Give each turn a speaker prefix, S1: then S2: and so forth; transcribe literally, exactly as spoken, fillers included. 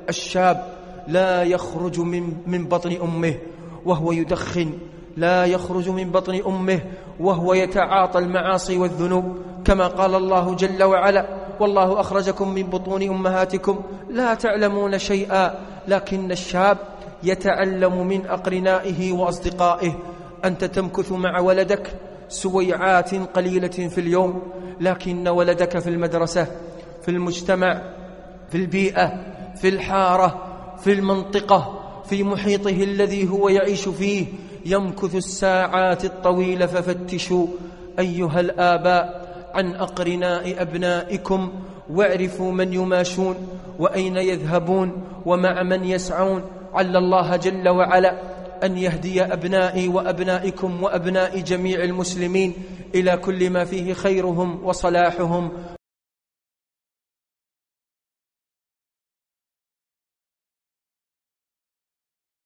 S1: الشاب لا يخرج من, من بطن أمه وهو يدخن، لا يخرج من بطن أمه وهو يتعاطى المعاصي والذنوب، كما قال الله جل وعلا: والله أخرجكم من بطون أمهاتكم لا تعلمون شيئا. لكن الشاب يتعلم من أقرنائه وأصدقائه. أنت تمكث مع ولدك سويعات قليلة في اليوم، لكن ولدك في المدرسة، في المجتمع، في البيئة، في الحارة، في المنطقة، في محيطه الذي هو يعيش فيه يمكث الساعات الطويلة. ففتشوا أيها الآباء عن أقرناء أبنائكم، واعرفوا من يماشون وأين يذهبون ومع من يسعون، عل الله جل وعلا أن يهدي أبنائي وأبنائكم وأبناء جميع المسلمين إلى كل ما فيه خيرهم وصلاحهم.